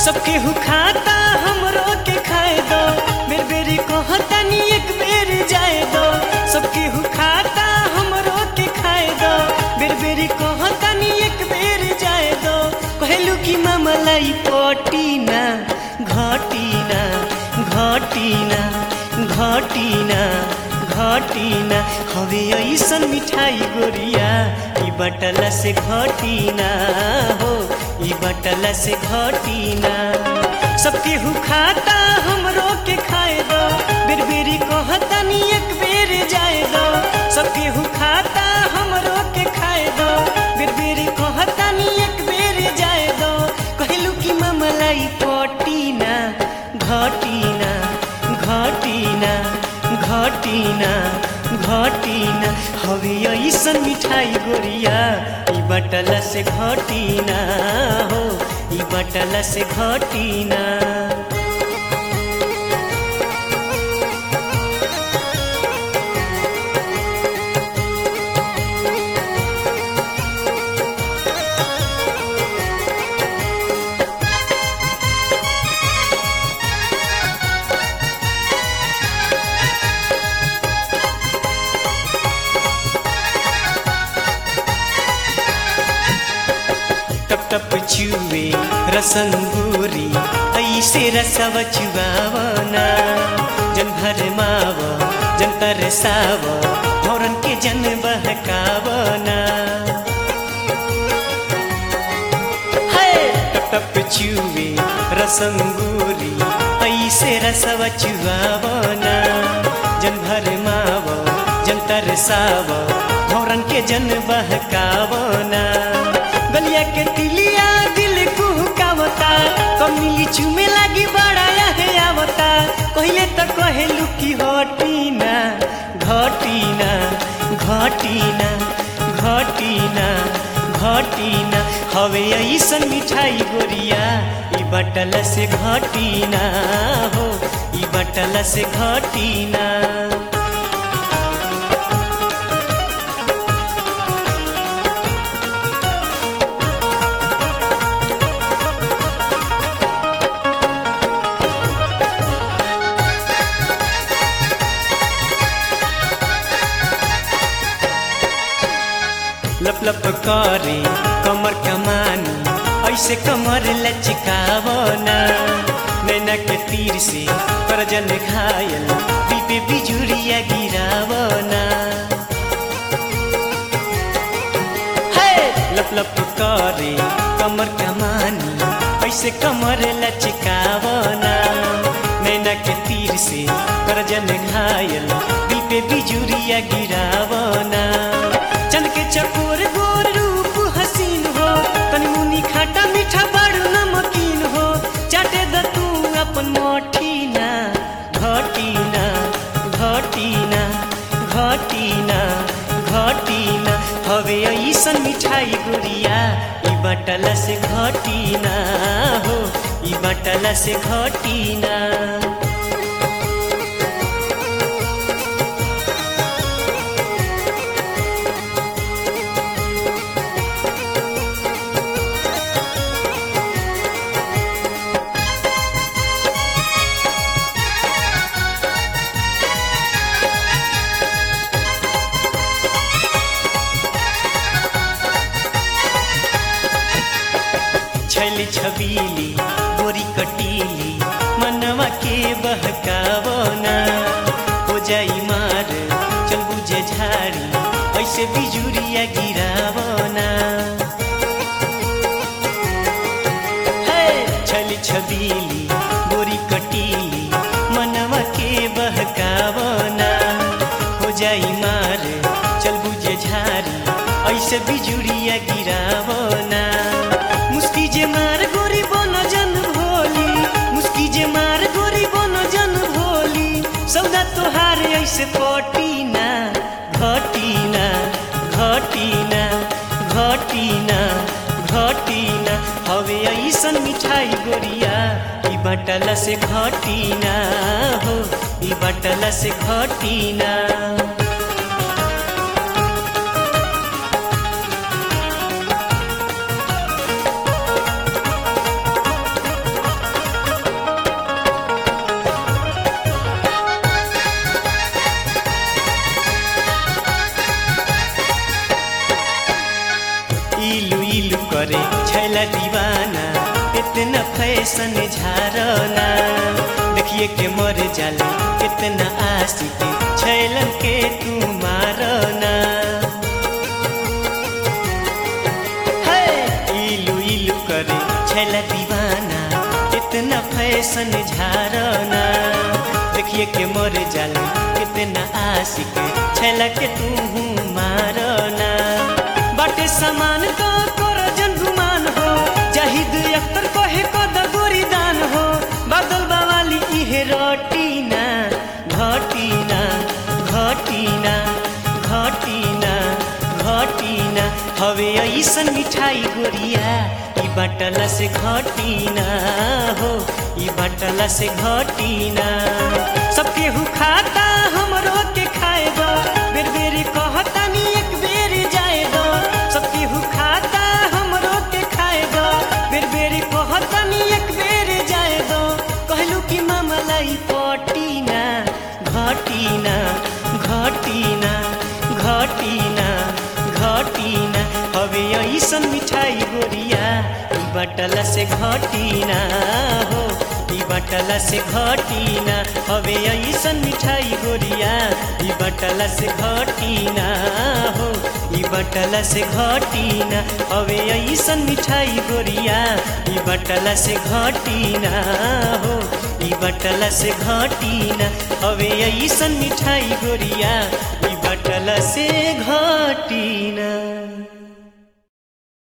सबके हु खाता हमरो के खाए दो मेर बेरी कहतानी एक बेर जाए दो सबके हु खाता हमरो के खाए दो बेर बेरी कहतानी एक बेर जाए दो कहलू कि मामलाई पटीना घटीना घटीना घटीना घटीना हवे ऐसन मिठाई गोरिया ई बटला से घटीना हो ई बटला से घटीना सबके हु खाता हमरो के खाए दो बेर बेरी कहतानी एक बेर जाए दो सबके हु खाता हमरो के खाए दो बेर बेरी कहतानी एक बेर जाए दो कहलू कि मामलाई पटीना घटीना घटीना घटीना घटीना हवे ऐसन मिठाई गोरिया ई बटला से घटीना हो ई बटला से घटीना टप चुवे रसंगूरी ऐसे रसव चुवावना जन भरमाव जन तरसाव भौरन के जन बहकावना टप चुवे रसंगूरी ऐसे रसव चुवावना जन भरमाव जन तरसाव भौरन के जन बहकावना गलिया के तिलिया दिल कुहकावता कमिली चुमे लागी बड़ा है आवता कहले तो कहलू कि हटीना घटीना घटीना घटीना घटीना हवे ऐसन मिठाई गोरिया ई बटला से घटीना हो ई बटला से घटीना लप लप करे कमर कमानी ऐसे कमर लचकावना नैना के तीर से करजन घायल पीपे बिजुरिया गिरावना लप लप करे कमर कमानी ऐसे कमर लचकावना नैना के तीर से करजन घायल पीपे बिजुरिया गिरावना चंद के चकोर गोर रूप हसीन हो तनी मुनी खाटा मीठा बड़ नमकीन हो चाटे द तू अपन मोठीना घटीना घटीना घटीना घटीना हवे ऐसन मिठाई गोरिया ई बटला से घटीना हो ई बटला से घटीना छैली छबीली गोरी कटीली मनवा के बहकावना हो जाई मार चल बुझे झाड़ी ऐसे बिजुरिया गिरावना छैली छबीली गोरी कटीली मनवा के बहकावना हो जाई मार चल बुझे झाड़ी ऐसे बिजुरिया गिरावना मुस्की जे मार गोरी बनो जन भोली मुस्की जे मार गोरी बनो जन भोली सौदा तोहार ऐसे पटीना घटीना घटीना घटीना घटीना हवे ऐसन मिठाई गोरिया ई बटला से घटीना हो ई बटला से घटीना करे छैला दीवाना इतना फैशन झारना देखिए के मर जाला इतना आशिक छैलन के तू मारना है इलू इलू करे छैला दीवाना इतना फैशन झारना देखिए के मर जाला इतना आशिक छैला के तू मारना बाटे समान तो कर जन गुमान हो जाहिद अख्तर कहे कद गोरी दान हो बादल बावाली इहे रटीना घटीना घटीना घटीना घटीना हवे ऐसन मिठाई गोरिया ई बाटला से घटीना हो ई बाटला से घटीना सबके हु खाता हमरो के खाए दो बेर बेर कहतानी एक बेर जाए दो सबके हु खाता हमरो के खाए दो बेर बेर कहतानी एक बेर जाए दो कहलू कि मामलाई पटीना घटीना घटीना घटीना घटीना हवे ऐसन मिठाई गोरिया ई बाटला से घटीना हो ई बाटला से घटीना हवे ऐसन मिठाई गोरिया ई बाटला से घटीना हो ई बाटला से घटीना हवे ऐसन मिठाई गोरिया ई बाटला से घटीना हो ई बाटला से घटीना हवे ऐसन मिठाई गोरिया ई बाटला से